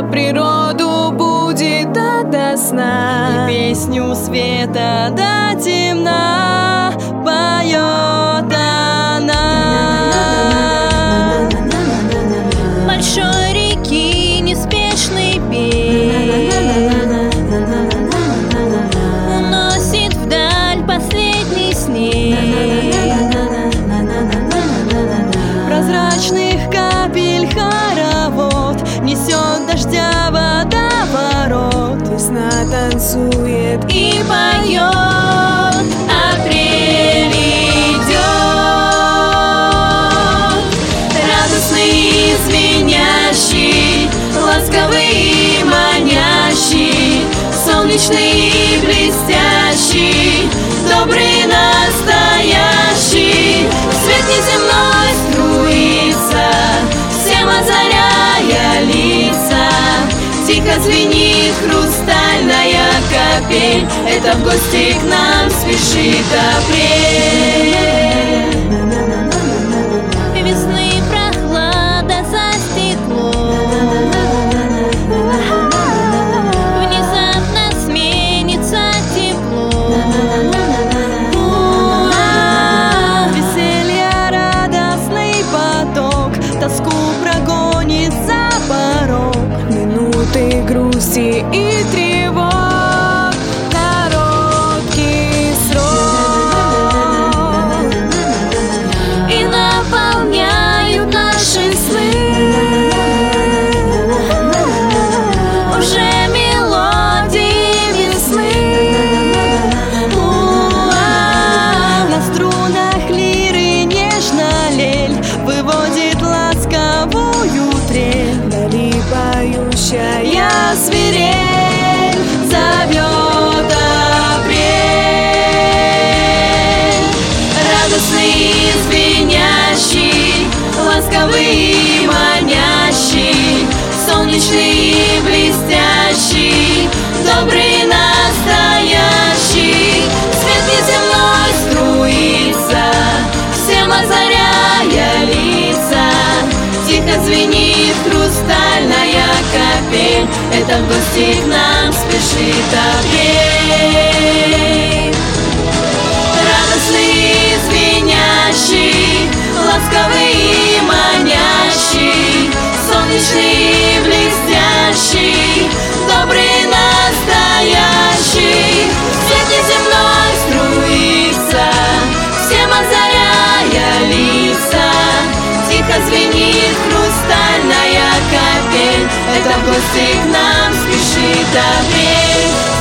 А природу будет до сна, и песню света до темна поет она. Большой реки неспешный бег уносит вдаль последний снег. Прозрачных капель хоровод несет дождя водоворот. Весна танцует И поет, апрель идет, радостный и звенящий, ласковый и манящий, солнечный и блестящий, добрый настоящий. Свет неземной струится, всем озаряя лица. Тихо звенит хрустальная капель, это в гости к нам спешит апрель. Весны прохлада за стеклом внезапно сменится теплом. веселья, радостный поток, тоску прогонит за порог. Минуты грусти и тревог, короткий срок, И наполняют наши сны уже мелодии весны. на струнах лиры нежно лель выводит ласковую трель. Вдали поющая свирель зовет апрель. Радостный и звенящий, ласковый и манящий, солнечный и блестящий, добрый настоящий. Свет неземной струится, всем озаряя лица. Тихо звенит хрустальная капель, это в гости к нам спешит апрель. Радостный и звенящий, ласковый и манящий, солнечный и блестящий, добрый настоящий. Свет неземной струится, всем озаряя лица. Тихо звенит хрустальная капель, это в гости к нам спешит апрель.